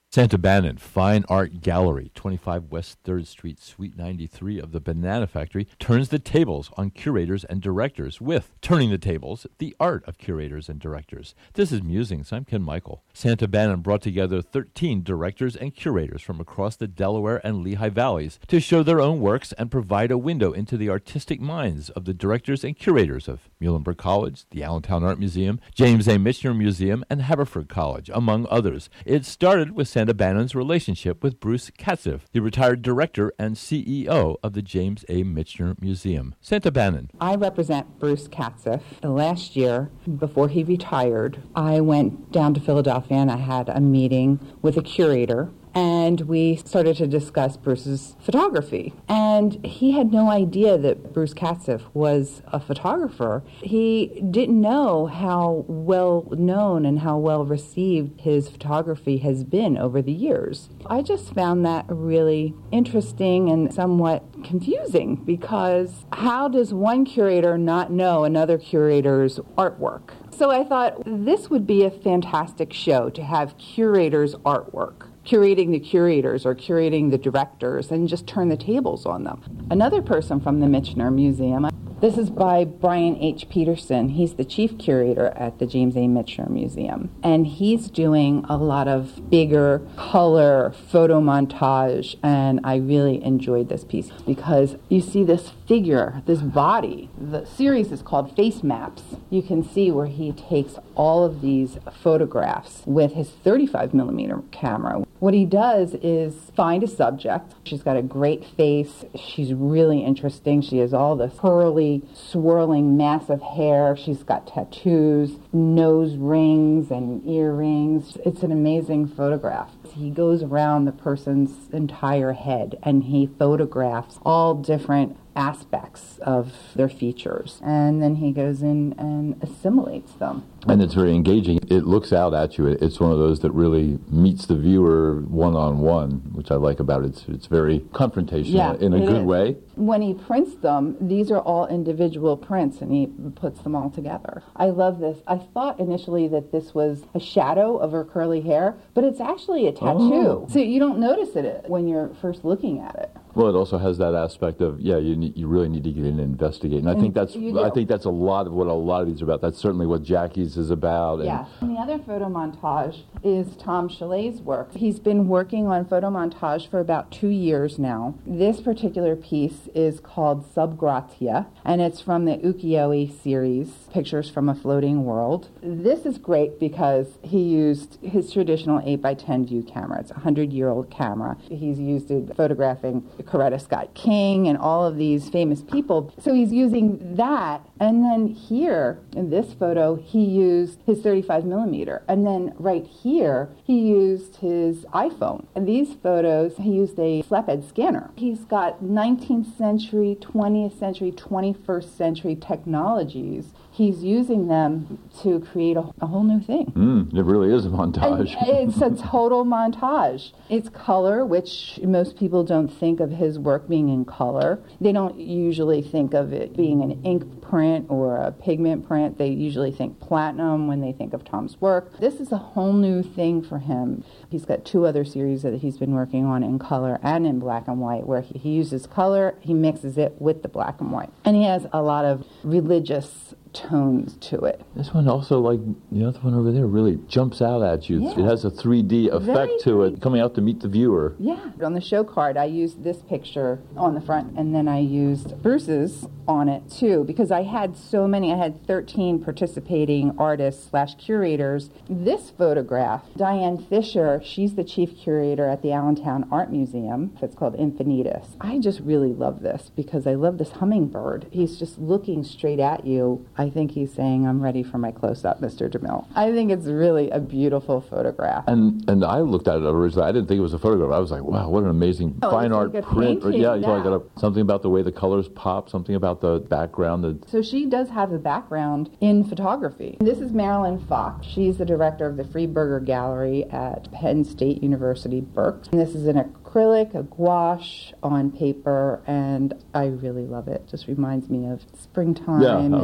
Santa Bannon Fine Art Gallery, 25 West 3rd Street, Suite 93 of the Banana Factory, turns the tables on curators and directors with Turning the Tables, the Art of Curators and Directors. This is Musings. I'm Ken Michael. Santa Bannon brought together 13 directors and curators from across the Delaware and Lehigh Valleys to show their own works and provide a window into the artistic minds of the directors and curators of Muhlenberg College, the Allentown Art Museum, James A. Michener Museum, and Haverford College, among others. It started with Santa Bannon's relationship with Bruce Katzeff, the retired director and CEO of the James A. Michener Museum. Santa Bannon. I represent Bruce Katzeff. Last year, before he retired, I went down to Philadelphia and I had a meeting with a curator. And we started to discuss Bruce's photography. And he had no idea that Bruce Katzeff was a photographer. He didn't know how well known and how well received his photography has been over the years. I just found that really interesting and somewhat confusing, because how does one curator not know another curator's artwork? So I thought this would be a fantastic show to have curators' artwork. Curating the curators or curating the directors and just turn the tables on them. Another person from the Michener Museum, this is by Brian H. Peterson. He's the chief curator at the James A. Michener Museum. And he's doing a lot of bigger color photo montage, and I really enjoyed this piece because you see this figure, this body. The series is called Face Maps. You can see where he takes all of these photographs with his 35 millimeter camera. What he does is find a subject. She's got a great face. She's really interesting. She has all this curly, swirling, massive hair. She's got tattoos, nose rings, and earrings. It's an amazing photograph. He goes around the person's entire head and he photographs all different aspects of their features, and then he goes in and assimilates them. And it's very engaging. It looks out at you. It's one of those that really meets the viewer one-on-one, which I like about it. It's very confrontational in a good way. When he prints them, these are all individual prints, and he puts them all together. I love this. I thought initially that this was a shadow of her curly hair, but it's actually a tattoo. So you don't notice it when you're first looking at it. Well, it also has that aspect of, you really need to get in and investigate. And I think that's a lot of what a lot of these are about. That's certainly what Jackie's is about. And the other photo montage is Tom Chaillet's work. He's been working on photo montage for about 2 years now. This particular piece is called Sub Gratia, and it's from the Ukiyo-e series, Pictures from a Floating World. This is great because he used his traditional 8x10 view camera. It's a 100-year-old camera. He's used it photographing Coretta Scott King and all of these famous people. So he's using that. And then here, in this photo, he used his 35 millimeter. And then right here, he used his iPhone. And these photos, he used a flatbed scanner. He's got 19th century, 20th century, 21st century technologies. He's using them to create a whole new thing. It really is a montage. And it's a total montage. It's color, which most people don't think of his work being in color. They don't usually think of it being an ink print or a pigment print. They usually think platinum when they think of Tom's work. This is a whole new thing for him. He's got 2 other series that he's been working on in color and in black and white, where he uses color, he mixes it with the black and white. And he has a lot of religious tones to it. This one also, like the other one over there, really jumps out at you. It has a 3D effect to it, coming out to meet the viewer. On the show card, I used this picture on the front, and then I used Bruce's on it too, because I had so many. I had 13 participating artists / curators. This photograph, Diane Fisher, she's the chief curator at the Allentown Art Museum. It's called Infinitus. I just really love this because I love this hummingbird. He's just looking straight at you. I think he's saying, "I'm ready for my close-up, Mr. DeMille." I think it's really a beautiful photograph. And I looked at it originally. I didn't think it was a photograph. I was like, wow, what an amazing fine art print. Something about the way the colors pop, something about the background. So she does have a background in photography. This is Marilyn Fox. She's the director of the Freeburger Gallery at Penn State University, Berks. And this is an acrylic, a gouache on paper, and I really love it. Just reminds me of springtime.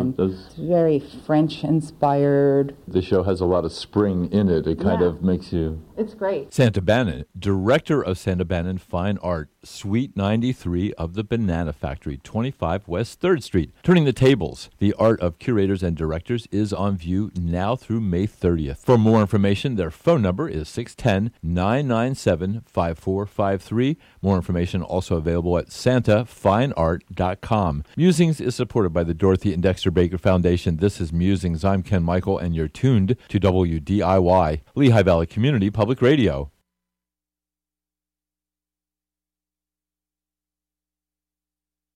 very French-inspired. The show has a lot of spring in it. It kind of makes you... It's great. Santa Bannon, director of Santa Bannon Fine Art, Suite 93 of the Banana Factory, 25 West 3rd Street. Turning the Tables, the art of curators and directors, is on view now through May 30th. For more information, their phone number is 610-997-5453. More information also available at santafineart.com. Musings is supported by the Dorothy and Dexter Baker Foundation. This is Musings. I'm Ken Michael, and you're tuned to WDIY, Lehigh Valley Community Public Radio.